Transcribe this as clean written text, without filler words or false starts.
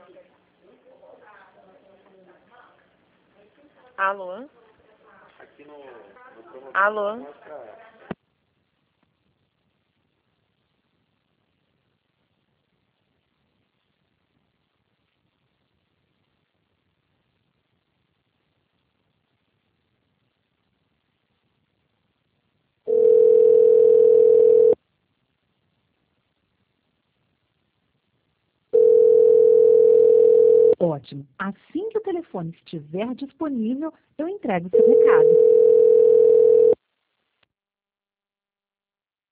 Alô? Aqui no Alô? mostra. Ótimo. Assim que o telefone estiver disponível, eu entrego seu recado.